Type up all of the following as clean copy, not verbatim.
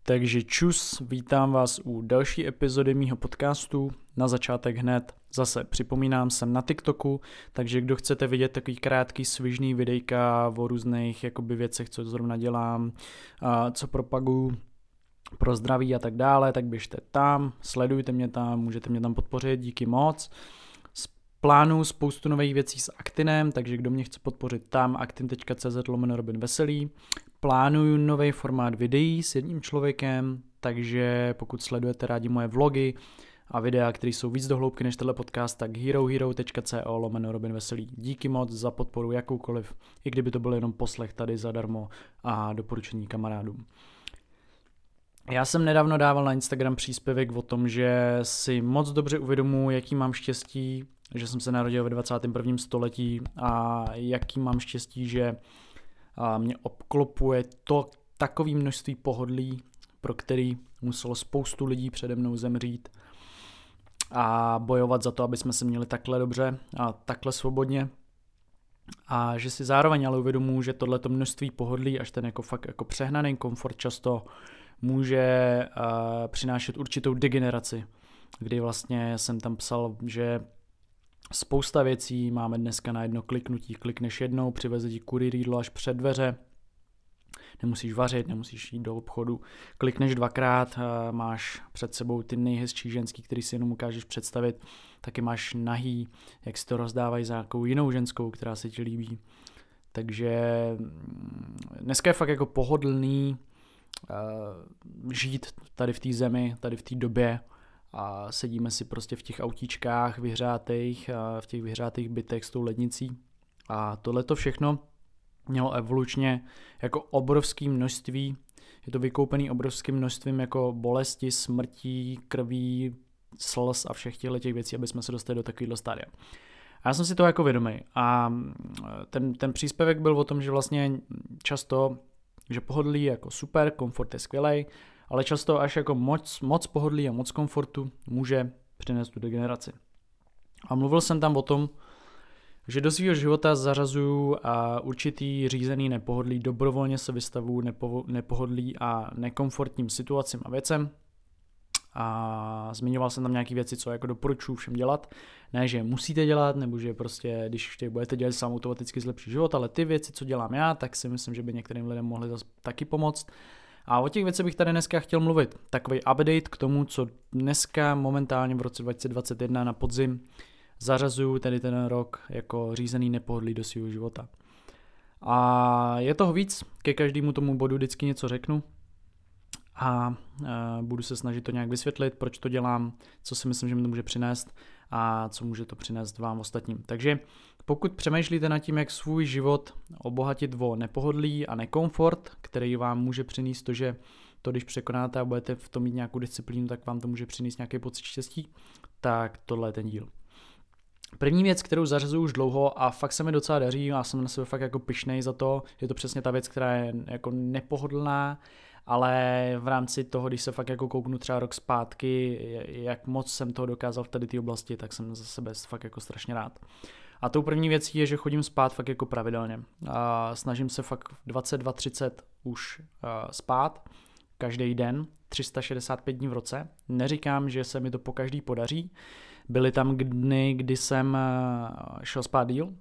Takže čus, vítám vás u další epizody mýho podcastu. Na začátek hned zase připomínám, jsem na TikToku, takže kdo chcete vidět takový krátký svižný videjka o různých jakoby věcech, co zrovna dělám, co propaguju pro zdraví a tak dále, tak běžte tam, sledujte mě tam, můžete mě tam podpořit, díky moc. Plánuju spoustu nových věcí s Actinem, takže kdo mě chce podpořit tam, actin.cz/Robin Veselý. Plánuju nový formát videí s jedním člověkem, takže pokud sledujete rádi moje vlogy a videa, které jsou víc do hloubky než tenhle podcast, tak herohero.co/Robin Veselý. Díky moc za podporu jakoukoliv, i kdyby to byl jenom poslech tady zadarmo a doporučení kamarádům. Já jsem nedávno dával na Instagram příspěvek o tom, že si moc dobře uvědomuji, jaký mám štěstí, že jsem se narodil ve 21. století a jaký mám štěstí, že mě obklopuje to takové množství pohodlí, pro který muselo spoustu lidí přede mnou zemřít a bojovat za to, aby jsme se měli takhle dobře a takhle svobodně. A že si zároveň ale uvědomuji, že tohleto množství pohodlí, až ten jako fakt jako přehnaný komfort často může přinášet určitou degeneraci, kdy vlastně jsem tam psal, že spousta věcí máme dneska na jedno kliknutí, klikneš jednou, přiveze ti kurýr jídlo až před dveře, nemusíš vařit, nemusíš jít do obchodu, klikneš dvakrát, máš před sebou ty nejhezčí ženský, který si jenom ukážeš představit, taky máš nahý, jak si to rozdávají za nějakou jinou ženskou, která se ti líbí. Takže dneska je fakt jako pohodlný žít tady v té zemi, tady v té době a sedíme si prostě v těch autíčkách vyhřátých, v těch vyhřátých bytech s tou lednicí a tohleto všechno mělo evolučně jako obrovské množství, je to vykoupený obrovským množstvím jako bolesti, smrtí, krví, slz a všech těch věcí, aby jsme se dostali do takového stádia. A já jsem si toho jako vědomý a ten příspěvek byl o tom, že vlastně často, že pohodlí je jako super, komfort je skvělej, ale často až jako moc pohodlí a moc komfortu může přinést tu degeneraci. A mluvil jsem tam o tom, že do svého života zařazuju určitý řízený nepohodlí, dobrovolně se vystavuju nepohodlí a nekomfortním situacím a věcem. A zmiňoval jsem tam nějaké věci, co jako doporučuji všem dělat. Ne, že musíte dělat, nebo že prostě, když budete dělat, sám automaticky zlepší život, ale ty věci, co dělám já, tak si myslím, že by některým lidem mohly taky pomoct. A o těch věcech bych tady dneska chtěl mluvit. Takový update k tomu, co dneska momentálně v roce 2021 na podzim zařazuju tedy ten rok jako řízený nepohodlí do svého života. A je toho víc, ke každému tomu bodu vždycky něco řeknu a budu se snažit to nějak vysvětlit, proč to dělám, co si myslím, že mi to může přinést a co může to přinést vám ostatním. Takže pokud přemýšlíte nad tím, jak svůj život obohatit o nepohodlí a nekomfort, který vám může přinést to, že to, když překonáte a budete v tom mít nějakou disciplínu, tak vám to může přinést nějaký pocit štěstí, tak tohle je ten díl. První věc, kterou zařazuju už dlouho a fakt se mi docela daří a jsem na sebe fakt jako pyšnej za to, je to přesně ta věc, která je jako nepohodlná, ale v rámci toho, když se fakt jako kouknu třeba rok zpátky, jak moc jsem toho dokázal v tady té oblasti, tak jsem za sebe fakt jako strašně rád. A tou první věcí je, že chodím spát fakt jako pravidelně. A snažím se fakt 22:30 už spát každý den, 365 dní v roce. Neříkám, že se mi to po každý podaří. Byly tam dny, kdy jsem šel spát díl,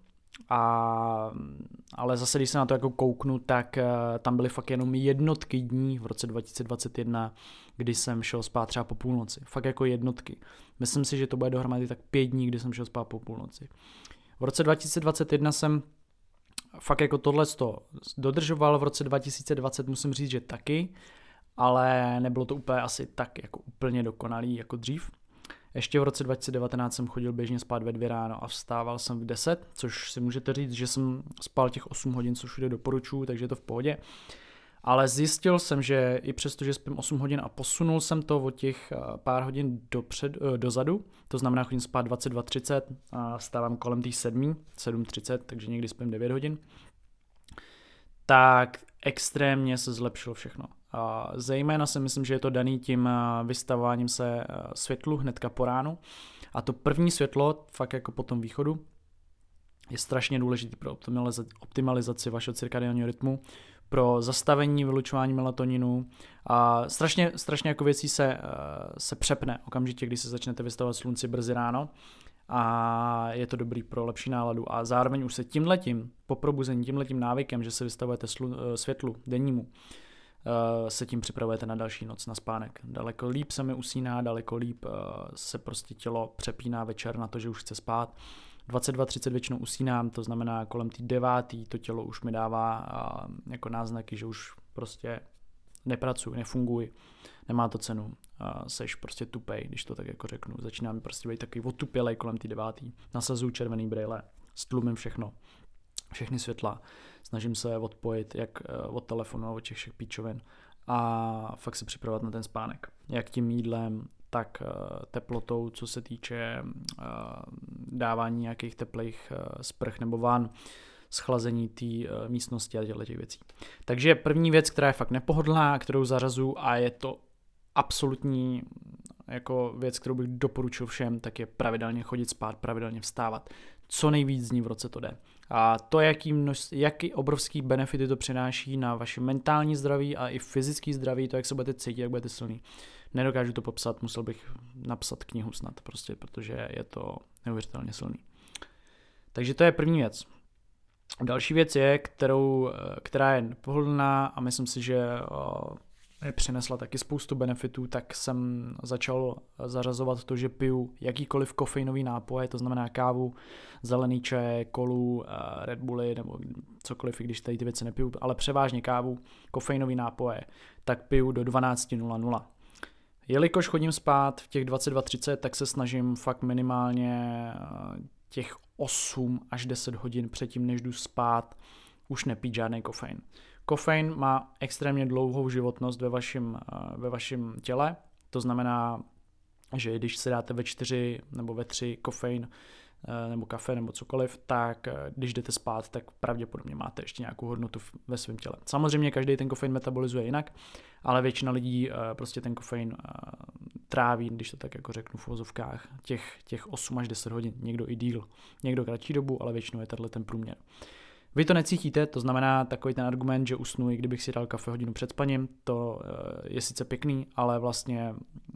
ale zase, když se na to jako kouknu, tak tam byly fakt jenom jednotky dní v roce 2021, kdy jsem šel spát třeba po půlnoci. Fakt jako jednotky. Myslím si, že to bude dohromady tak 5 dní, kdy jsem šel spát po půlnoci. V roce 2021 jsem fakt jako tohleto dodržoval, v roce 2020 musím říct, že taky, ale nebylo to úplně asi tak jako úplně dokonalý jako dřív. Ještě v roce 2019 jsem chodil běžně spát ve 2 ráno a vstával jsem v 10, což si můžete říct, že jsem spal těch 8 hodin, což všude doporučuji, takže je to v pohodě. Ale zjistil jsem, že i přesto, že spím 8 hodin a posunul jsem to o těch pár hodin dozadu, to znamená chodím spát 22:30 a vstávám kolem těch 7:30, takže někdy spím 9 hodin, tak extrémně se zlepšilo všechno. A zejména si myslím, že je to daný tím vystavováním se světlu hnedka po ránu. A to první světlo, fakt jako po tom východu, je strašně důležitý pro optimalizaci vašeho cirkadiálního rytmu, pro zastavení vylučování melatoninu a strašně jako věcí se přepne okamžitě, když se začnete vystavovat slunci brzy ráno a je to dobrý pro lepší náladu a zároveň už se tímhletím, po probuzení tímhletím návykem, že se vystavujete světlu dennímu, se tím připravujete na další noc, na spánek. Daleko líp se mi usíná, daleko líp se prostě tělo přepíná večer na to, že už chce spát. 22:30 většinou usínám, to znamená kolem té 9:00 to tělo už mi dává jako náznaky, že už prostě nepracuji, nefunguji, nemá to cenu, seš prostě tupej, když to tak jako řeknu. Začíná mi prostě být takový otupělej kolem té 9:00. Nasazuju červený brýle, stlumím všechny světla, snažím se odpojit jak od telefonu, od těch všech píčovin a fakt se připravovat na ten spánek. Jak tím jídlem, tak teplotou, co se týče dávání nějakých teplých sprch nebo van, schlazení té místnosti a těch věcí. Takže první věc, která je fakt nepohodlná, kterou zařazu a je to absolutní jako věc, kterou bych doporučil všem, tak je pravidelně chodit spát, pravidelně vstávat. Co nejvíc dní v roce to jde. A to, jaký obrovský benefity to přináší na vaše mentální zdraví a i fyzické zdraví, to, jak se budete cítit, jak budete silný. Nedokážu to popsat, musel bych napsat knihu snad, prostě, protože je to neuvěřitelně silný. Takže to je první věc. Další věc je, která je pohodlná a myslím si, že přinesla taky spoustu benefitů, tak jsem začal zařazovat to, že piju jakýkoliv kofeinový nápoje, to znamená kávu, zelený čaj, kolu, Red Bulli nebo cokoliv, i když tady ty věci nepiju, ale převážně kávu, kofeinový nápoje, tak piju do 12:00. Jelikož chodím spát v těch 22:30, tak se snažím fakt minimálně těch 8 až 10 hodin předtím, než jdu spát, už nepít žádný kofein. Kofein má extrémně dlouhou životnost ve vašem těle, to znamená, že když si dáte ve 4 nebo ve 3 kofein nebo kafe nebo cokoliv, tak když jdete spát, tak pravděpodobně máte ještě nějakou hodnotu ve svém těle. Samozřejmě každý ten kofein metabolizuje jinak, ale většina lidí prostě ten kofein tráví, když to tak jako řeknu v uvozovkách, těch 8 až 10 hodin, někdo i díl, někdo kratší dobu, ale většinou je tenhle ten průměr. Vy to necítíte, to znamená takový ten argument, že usnu, i kdybych si dal kafe hodinu před spaním, to je sice pěkný, ale vlastně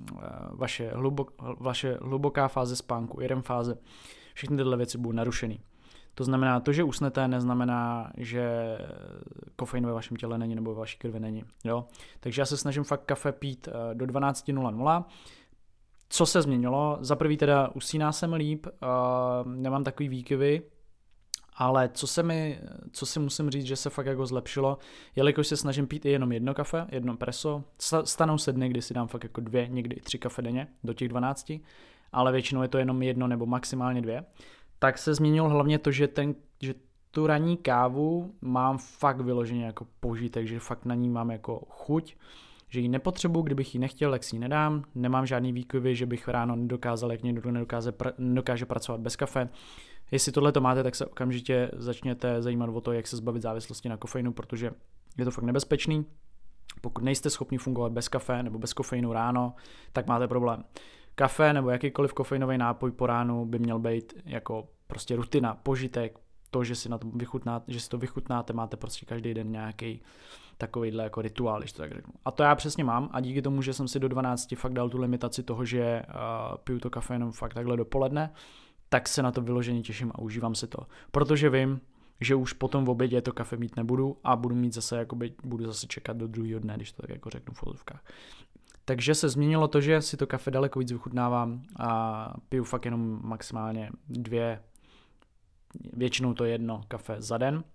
vaše hluboká fáze spánku, REM fáze, všechny tyhle věci budou narušený. To znamená, to, že usnete, neznamená, že kofein ve vašem těle není nebo ve vaší krvi není. Jo? Takže já se snažím fakt kafe pít do 12:00. Co se změnilo? Za prvý teda usíná se mi líp, nemám takový výkyvy, ale co si musím říct, že se fakt jako zlepšilo, jelikož se snažím pít i jenom jedno kafe, jedno preso, stanou se dny, kdy si dám fakt jako 2, někdy i 3 kafe denně do těch 12, ale většinou je to jenom jedno nebo maximálně 2, tak se změnilo hlavně to, že tu ranní kávu mám fakt vyloženě jako požitek, že fakt na ní mám jako chuť, že ji nepotřebuji, kdybych ji nechtěl, tak si ji nedám, nemám žádný výkyvy, že bych ráno nedokázal, jak někdo nedokáže pracovat bez kafe. Jestli tohle to máte, tak se okamžitě začněte zajímat o to, jak se zbavit závislosti na kofeinu, protože je to fakt nebezpečný. Pokud nejste schopni fungovat bez kafe nebo bez kofeinu ráno, tak máte problém. Kafe nebo jakýkoliv kofeinový nápoj po ránu by měl být jako prostě rutina, požitek, to, že si to vychutnáte, máte prostě každý den nějaký takovýhle jako rituál, když to tak řeknu. A to já přesně mám a díky tomu, že jsem si do 12 fakt dal tu limitaci toho, že piju to kafe jenom fakt takhle dopoledne, tak se na to vyloženě těším a užívám si to. Protože vím, že už potom v obědě to kafe mít nebudu a budu zase čekat do druhého dne, když to tak jako řeknu v ozovkách. Takže se změnilo to, že si to kafe daleko víc vychutnávám a piju fakt jenom maximálně 2, většinou to 1 kafe za den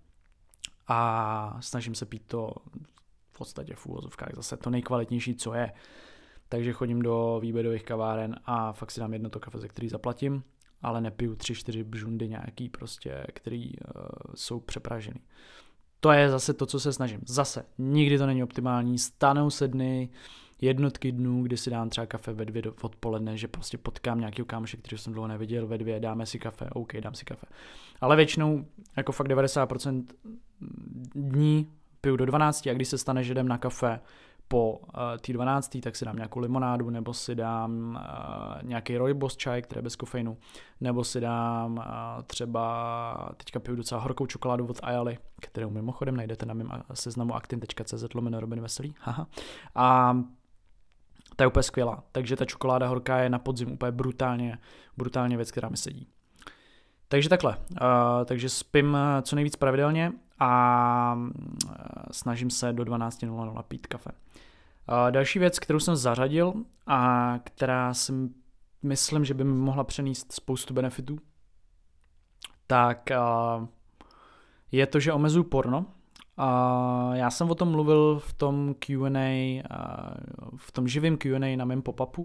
a snažím se pít to v podstatě v uvozovkách zase to nejkvalitnější, co je. Takže chodím do výběrových kaváren a fakt si dám 1 to kafe, za který zaplatím, ale nepiju 3-4 bžundy nějaký prostě, který jsou přepražený. To je zase to, co se snažím. Zase, nikdy to není optimální, stanou se dny, jednotky dnů, kdy si dám třeba kafe ve 2 odpoledne, že prostě potkám nějakého kámoše, který jsem dlouho neviděl, ve 2 dáme si kafe, OK, dám si kafe. Ale většinou, jako fakt 90% dní piju do 12 a když se stane, že jdem na kafe po té 12. tak si dám nějakou limonádu, nebo si dám nějaký rooibos čaj, který je bez kofeinu, nebo si dám třeba, teďka piju docela horkou čokoládu od Ayali, kterou mimochodem najdete na mém seznamu actin.cz/robinveselý. A ta je úplně skvělá, takže ta čokoláda horká je na podzim úplně brutálně věc, která mi sedí. Takže takhle, takže spím co nejvíc pravidelně a snažím se do 12:00 pít kafe. Další věc, kterou jsem zařadil a která si myslím, že by mi mohla přenést spoustu benefitů, tak je to, že omezuju porno. Já jsem o tom mluvil v tom Q&A, v tom živém Q&A na mém pop-upu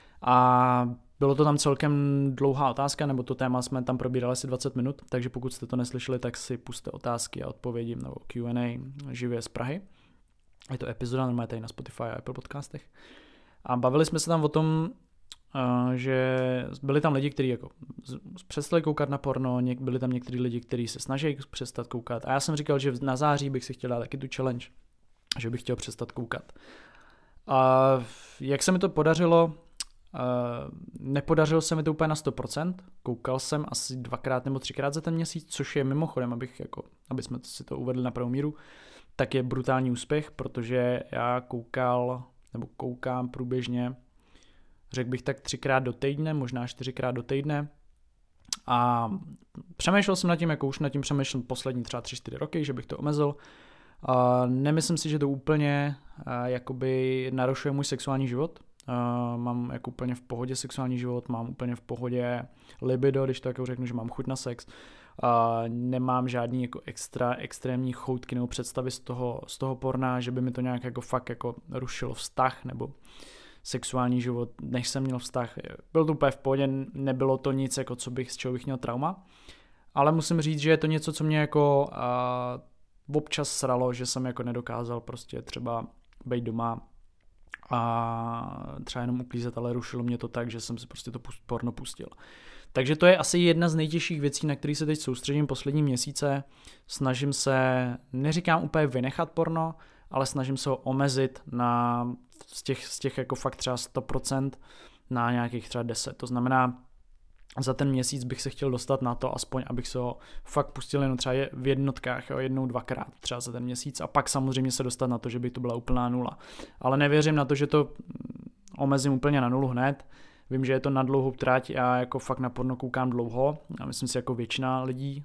a bylo to tam celkem dlouhá otázka, nebo to téma jsme tam probírali asi 20 minut, takže pokud jste to neslyšeli, tak si pusťte otázky a odpovědi nebo Q&A živě z Prahy. Je to epizoda normálně tady na Spotify a Apple podcastech. A bavili jsme se tam o tom, že byli tam lidi, kteří jako přestali koukat na porno, byli tam někteří lidi, kteří se snaží přestat koukat. A já jsem říkal, že na září bych si chtěl dát taky tu challenge, že bych chtěl přestat koukat. A jak se mi to podařilo, nepodařilo se mi to úplně na 100%, koukal jsem asi 2x nebo 3x za ten měsíc, což je mimochodem, aby jsme si to uvedli na pravou míru, tak je brutální úspěch, protože já koukám průběžně, řekl bych tak 3x do týdne, možná 4x do týdne a přemýšlel jsem nad tím, jako už nad tím přemýšlím poslední třeba 3-4 roky, že bych to omezil. Nemyslím si, že to úplně jakoby narušuje můj sexuální život. Mám jako úplně v pohodě sexuální život, mám úplně v pohodě libido, když to jako řeknu, že mám chuť na sex. Nemám žádný jako extrémní choutky nebo představy z toho porna, že by mi to nějak jako fakt jako rušilo vztah nebo sexuální život, než jsem měl vztah. Byl to úplně v pohodě, nebylo to nic, jako z čeho bych měl trauma, ale musím říct, že je to něco, co mě jako občas sralo, že jsem jako nedokázal prostě třeba být doma a třeba jenom uklízet, ale rušilo mě to tak, že jsem si prostě to porno pustil. Takže to je asi jedna z nejtěžších věcí, na které se teď soustředím poslední měsíce. Snažím se, neříkám úplně vynechat porno, ale snažím se ho omezit z těch jako fakt třeba 100% na nějakých třeba 10. To znamená, za ten měsíc bych se chtěl dostat na to, aspoň abych se ho fakt pustil jenom třeba v jednotkách, jo, 1-2krát třeba za ten měsíc a pak samozřejmě se dostat na to, že by to byla úplná nula. Ale nevěřím na to, že to omezím úplně na nulu hned. Vím, že je to na dlouhou trať, já jako fakt na porno koukám dlouho, a myslím si jako většina lidí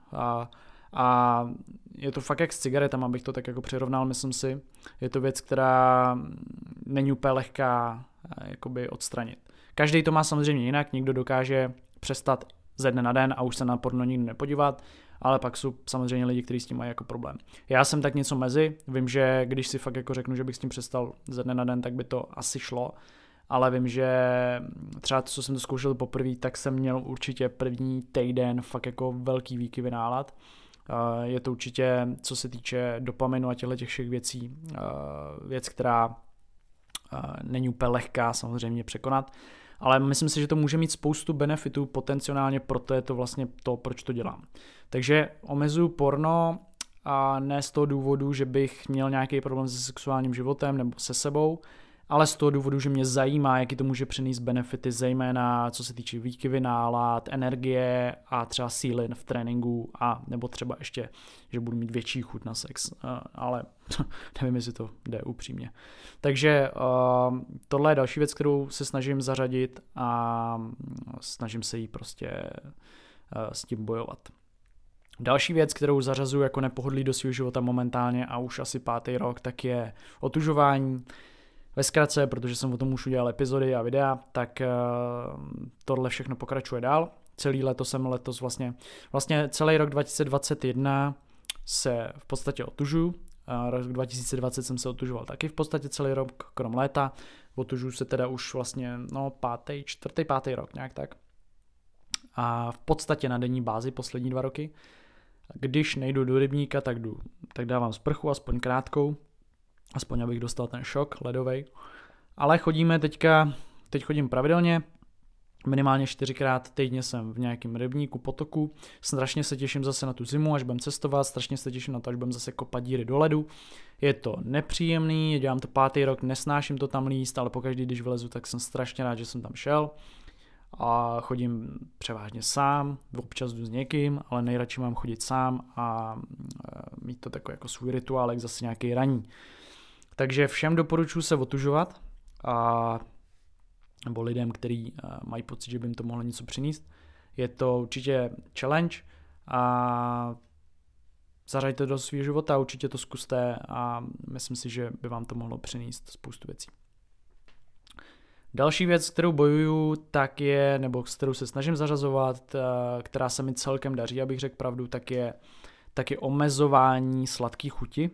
a je to fakt jak s cigaretama, abych to tak jako přirovnal, myslím si. Je to věc, která není úplně lehká jakoby odstranit. Každý to má samozřejmě jinak, někdo dokáže přestat ze dne na den a už se na porno nikdy nepodívat, ale pak jsou samozřejmě lidi, kteří s tím mají jako problém. Já jsem tak něco mezi, vím, že když si fakt jako řeknu, že bych s tím přestal ze dne na den, tak by to asi šlo, ale vím, že třeba co jsem to zkoušel poprvé, tak jsem měl určitě první týden fakt jako velký výkyvy nálad. Je to určitě, co se týče dopaminu a těch všech věcí, věc, která není úplně lehká samozřejmě překonat, ale myslím si, že to může mít spoustu benefitů potenciálně, proto je to vlastně to, proč to dělám. Takže omezuju porno a ne z toho důvodu, že bych měl nějaký problém se sexuálním životem nebo se sebou, ale z toho důvodu, že mě zajímá, jaký to může přinést benefity, zejména co se týče výkyvy nálad, energie a třeba síly v tréninku a nebo třeba ještě, že budu mít větší chuť na sex, ale nevím, jestli to jde upřímně. Takže tohle je další věc, kterou se snažím zařadit a snažím se jí prostě s tím bojovat. Další věc, kterou zařazuju jako nepohodlí do svého života momentálně a už asi 5. rok, tak je otužování. Ve zkratce, protože jsem o tom už udělal epizody a videa, tak tohle všechno pokračuje dál. Celý letos vlastně celý rok 2021 se v podstatě otužuju. Rok 2020 jsem se otužoval taky v podstatě celý rok, krom léta. Otužuju se teda už vlastně 4., 5. rok nějak tak. A v podstatě na denní bázi poslední 2 roky. Když nejdu do rybníka, tak dávám sprchu, aspoň krátkou. Aspoň abych dostal ten šok ledovej. Ale teď chodím pravidelně Minimálně 4krát týdně jsem v nějakém rybníku, potoku. Strašně se těším zase na tu zimu, až budem cestovat, strašně se těším na to, až budem zase kopat díry do ledu. Je to nepříjemný, dělám to 5. rok, nesnáším to tam líst, ale pokaždý, když vylezu, tak jsem strašně rád, že jsem tam šel. A chodím převážně sám, občas jdu s někým, ale nejradši mám chodit sám a mít to takový jako svůj rituálek, zase nějaký ranní. Takže všem doporučuji se otužovat nebo lidem, kteří mají pocit, že by jim to mohlo něco přinést. Je to určitě challenge a zařaďte do svého života, určitě to zkuste a myslím si, že by vám to mohlo přinést spoustu věcí. Další věc, kterou bojuju, tak je, nebo s kterou se snažím zařazovat, která se mi celkem daří, abych řekl pravdu, tak je omezování sladký chuti.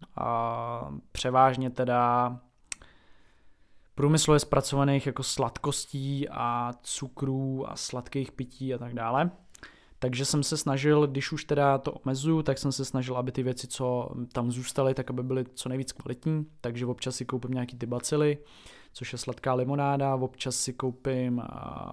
A převážně teda průmyslově zpracovaných jako sladkostí a cukrů a sladkých pití a tak dále. Takže jsem se snažil, když už teda to omezuju, tak jsem se snažil, aby ty věci, co tam zůstaly, tak aby byly co nejvíc kvalitní. Takže občas si koupím nějaký ty bacily, což je sladká limonáda, občas si koupím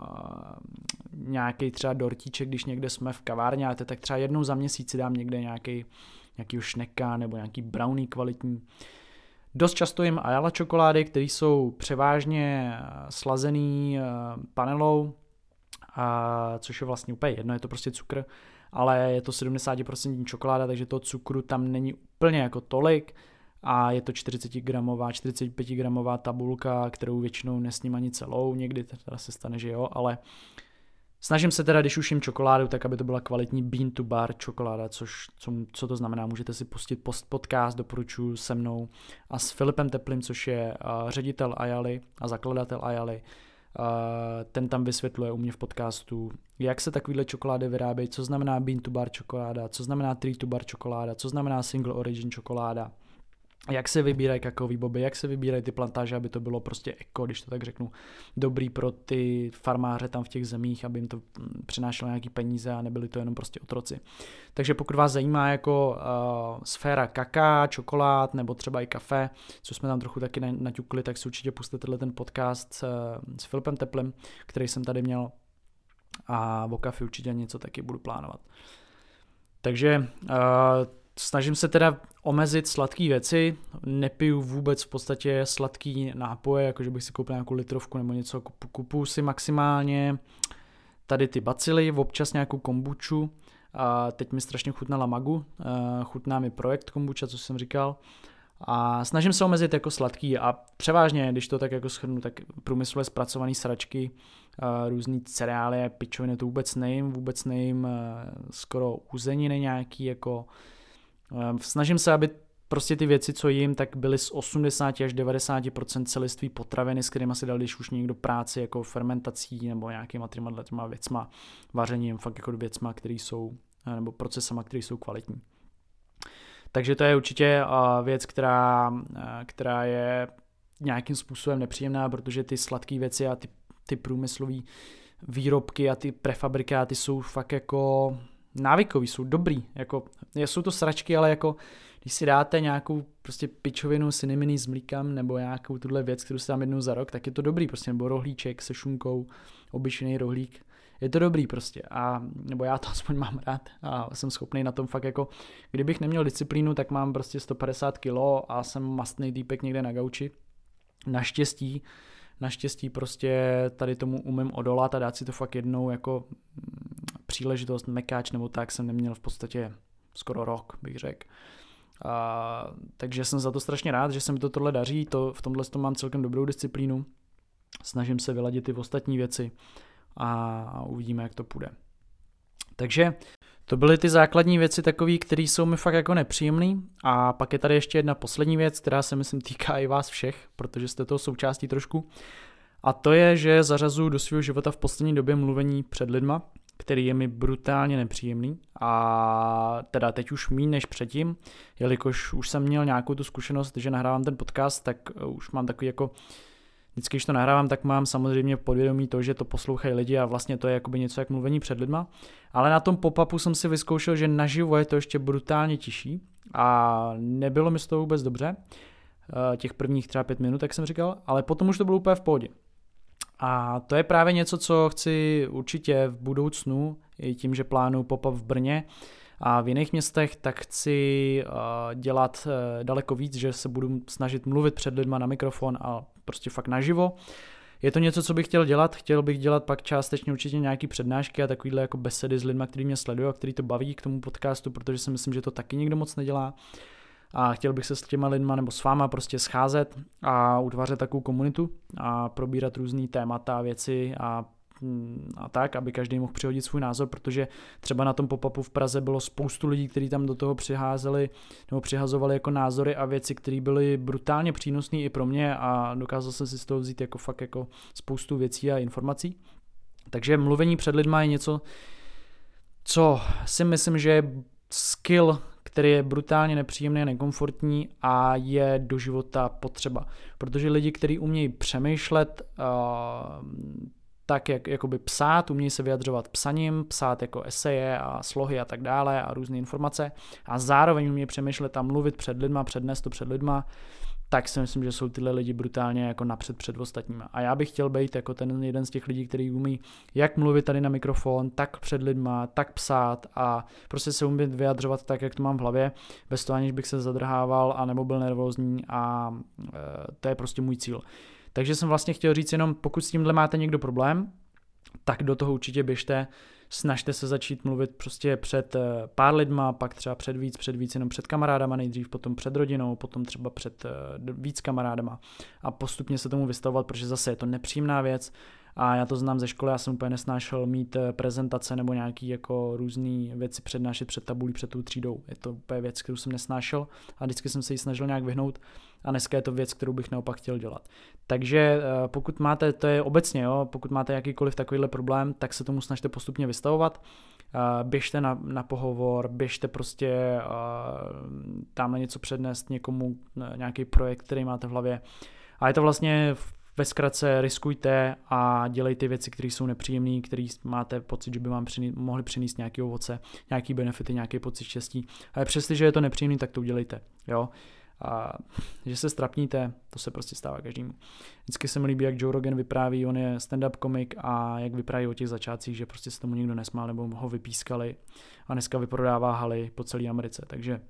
nějaký třeba dortíček, když někde jsme v kavárně, tak třeba jednou za měsíc si dám někde nějakýho šneka nebo nějaký brownie kvalitní. Dost často jim Ayala čokolády, které jsou převážně slazený panelou, což je vlastně úplně jedno, je to prostě cukr, ale je to 70% čokoláda, takže toho cukru tam není úplně jako tolik a je to 45 gramová tabulka, kterou většinou nesním ani celou, někdy teda se stane, že jo, ale snažím se teda, když už jim čokoládu, tak aby to byla kvalitní bean to bar čokoláda, co to znamená, můžete si pustit podcast, doporučuji se mnou a s Filipem Teplým, což je ředitel Ayaly a zakladatel Ayaly. Ten tam vysvětluje u mě v podcastu, jak se takovýhle čokolády vyrábějí, co znamená bean to bar čokoláda, co znamená tree to bar čokoláda, co znamená single origin čokoláda, jak se vybírají kakaový boby, jak se vybírají ty plantáže, aby to bylo prostě eko, když to tak řeknu, dobrý pro ty farmáře tam v těch zemích, aby jim to přinášelo nějaký peníze a nebyli to jenom prostě otroci. Takže pokud vás zajímá jako sféra kaká, čokolád nebo třeba i kafe, co jsme tam trochu taky naťukli, tak si určitě pusťte ten podcast s Filipem Teplem, který jsem tady měl a o kafe určitě něco taky budu plánovat. Takže snažím se teda omezit sladké věci, nepiju vůbec v podstatě sladký nápoje, jakože bych si koupil nějakou litrovku nebo něco, kupuju si maximálně tady ty bacily, občas nějakou kombuču, a teď mi strašně chutnala Magu, chutná mi projekt kombuča, co jsem říkal, a snažím se omezit jako sladký a převážně, když to tak jako shrnu, tak průmyslově zpracovaný sračky, různý cereálie, pičoviny, to vůbec nejím, skoro uzeniny nějaký, jako snažím se, aby prostě ty věci, co jím, tak byly z 80 až 90% celiství potraviny, s kterými si dal, když už někdo práci jako fermentací nebo nějakýma těma věcma, vařením, fakt jako věcma, které jsou, nebo procesama, které jsou kvalitní. Takže to je určitě věc, která je nějakým způsobem nepříjemná, protože ty sladké věci a ty průmyslové výrobky a ty prefabrikáty jsou fakt jako návykový, jsou dobrý, jako jsou to sračky, ale jako když si dáte nějakou prostě pičovinu cinnamony s mlíkem nebo nějakou tuhle věc, kterou si dám jednou za rok, tak je to dobrý prostě, nebo rohlíček se šunkou, obyčejný rohlík, je to dobrý prostě nebo já to aspoň mám rád a jsem schopný na tom fakt jako, kdybych neměl disciplínu, tak mám prostě 150 kilo a jsem mastný týpek někde na gauči. Naštěstí prostě tady tomu umím odolat a dát si to fakt jednou jako příležitost, mekáč nebo tak jsem neměl v podstatě skoro rok, bych řekl. Takže jsem za to strašně rád, že se mi tohle daří, v tomhle mám celkem dobrou disciplínu. Snažím se vyladit ty ostatní věci a uvidíme, jak to půjde. Takže to byly ty základní věci takové, které jsou mi fakt jako nepříjemný. A pak je tady ještě jedna poslední věc, která se myslím týká i vás všech, protože jste toho součástí trošku. A to je, že zařazuju do svého života v poslední době mluvení před lidma, který je mi brutálně nepříjemný. A teda teď už míň než předtím, jelikož už jsem měl nějakou tu zkušenost, že nahrávám ten podcast, tak už mám takový jako vždycky, když to nahrávám, tak mám samozřejmě podvědomí to, že to poslouchají lidi a vlastně to je jakoby něco jak mluvení před lidma. Ale na tom pop-upu jsem si vyzkoušel, že naživo je to ještě brutálně těžší a nebylo mi z toho vůbec dobře. Těch prvních třeba 5 minut, jak jsem říkal, ale potom už to bylo úplně v pohodě. A to je právě něco, co chci určitě v budoucnu, i tím, že plánuju pop-up v Brně a v jiných městech, tak chci dělat daleko víc, že se budu snažit mluvit před lidma na mikrofon a prostě fakt naživo. Je to něco, co bych chtěl bych dělat pak částečně určitě nějaký přednášky a takovýhle jako besedy s lidma, kteří mě sledují a kteří to baví k tomu podcastu, protože si myslím, že to taky nikdo moc nedělá. A chtěl bych se s těma lidma nebo s váma prostě scházet a utvářet takovou komunitu a probírat různý témata, věci a tak, aby každý mohl přihodit svůj názor, protože třeba na tom pop-upu v Praze bylo spoustu lidí, kteří tam do toho přihazovali jako názory a věci, které byly brutálně přínosné i pro mě a dokázal jsem si z toho vzít jako fakt jako spoustu věcí a informací. Takže mluvení před lidma je něco, co si myslím, že je skill, který je brutálně nepříjemný a nekomfortní a je do života potřeba. Protože lidi, kteří umějí přemýšlet, tak jak jakoby psát, umějí se vyjadřovat psaním, psát jako eseje a slohy a tak dále a různé informace a zároveň umějí přemýšlet a mluvit před lidma, přednést to před lidma, tak si myslím, že jsou tyhle lidi brutálně jako napřed před ostatními. A já bych chtěl být jako ten jeden z těch lidí, který umí jak mluvit tady na mikrofon, tak před lidma, tak psát a prostě se umět vyjadřovat tak, jak to mám v hlavě, bez toho aniž bych se zadrhával a nebo byl nervózní a to je prostě můj cíl. Takže jsem vlastně chtěl říct jenom, pokud s tímhle máte někdo problém, tak do toho určitě běžte, snažte se začít mluvit prostě před pár lidma, pak třeba před víc jenom před kamarádama nejdřív, potom před rodinou, potom třeba před víc kamarádama a postupně se tomu vystavovat, protože zase je to nepříjemná věc a já to znám ze školy, já jsem úplně nesnášel mít prezentace nebo nějaký jako různý věci přednášet před tabulí, před tou třídou. Je to úplně věc, kterou jsem nesnášel a vždycky jsem se jí snažil nějak vyhnout a dneska je to věc, kterou bych naopak chtěl dělat. Takže pokud máte, to je obecně, pokud máte jakýkoliv takovýhle problém, tak se tomu snažte postupně vystavovat. Běžte na pohovor, běžte prostě tamhle něco přednést někomu, nějaký projekt, který máte v hlavě. A je to vlastně ve zkratce riskujte a dělejte věci, které jsou nepříjemné, které máte pocit, že by vám mohly přinést nějaké ovoce, nějaké benefity, nějaký pocit štěstí. Ale přestože je to nepříjemné, tak to udělejte. Jo? A že se strapníte, to se prostě stává každému. Vždycky se mi líbí, jak Joe Rogan vypráví, on je stand-up komik a jak vypráví o těch začátcích, že prostě se tomu nikdo nesmál nebo ho vypískali a dneska vyprodává haly po celé Americe, takže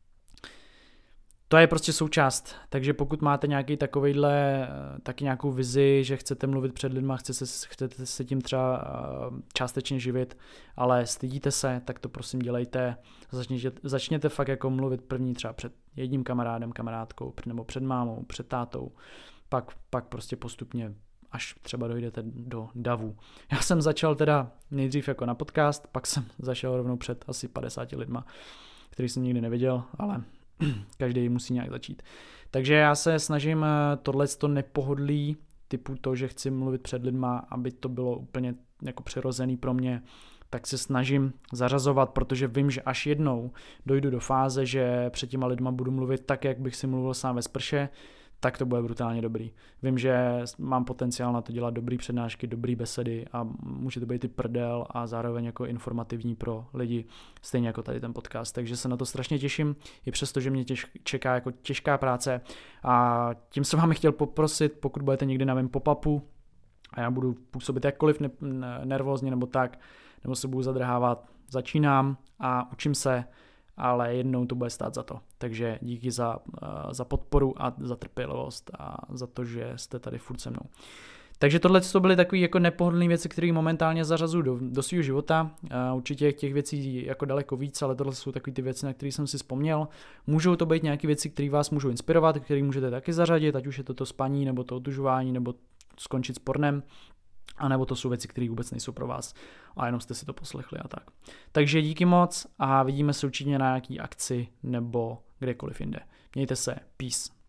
to je prostě součást, takže pokud máte nějaký takovejhle, taky nějakou vizi, že chcete mluvit před lidma, chcete se tím třeba částečně živit, ale stydíte se, tak to prosím dělejte, začněte fakt jako mluvit první třeba před jedním kamarádem, kamarádkou, nebo před mámou, před tátou, pak prostě postupně, až třeba dojdete do davu. Já jsem začal teda nejdřív jako na podcast, pak jsem zašel rovnou před asi 50 lidma, který jsem nikdy neviděl, ale každý musí nějak začít. Takže já se snažím tohleto nepohodlí typu to, že chci mluvit před lidma, aby to bylo úplně jako přirozený pro mě, tak se snažím zařazovat, protože vím, že až jednou dojdu do fáze, že před těma lidma budu mluvit tak, jak bych si mluvil sám ve sprše, tak to bude brutálně dobrý. Vím, že mám potenciál na to dělat dobrý přednášky, dobrý besedy a může to být i prdel a zároveň jako informativní pro lidi, stejně jako tady ten podcast. Takže se na to strašně těším, i přesto, že mě čeká jako těžká práce. A tím jsem vám chtěl poprosit, pokud budete někdy na mém pop-upu a já budu působit jakkoliv nervózně nebo tak, nebo se budu zadrhávat, začínám a učím se, ale jednou to bude stát za to. Takže díky za podporu a za trpělivost a za to, že jste tady furt se mnou. Takže tohle to byly takové jako nepohodlné věci, které momentálně zařazuju do svého života. Určitě těch věcí jako daleko víc, ale tohle jsou takové ty věci, na které jsem si vzpomněl. Můžou to být nějaké věci, které vás můžou inspirovat, které můžete taky zařadit, ať už je to spaní, nebo to otužování, nebo skončit s pornem. A nebo to jsou věci, které vůbec nejsou pro vás a jenom jste si to poslechli a tak. Takže díky moc a vidíme se určitě na nějaký akci nebo kdekoliv jinde. Mějte se, peace.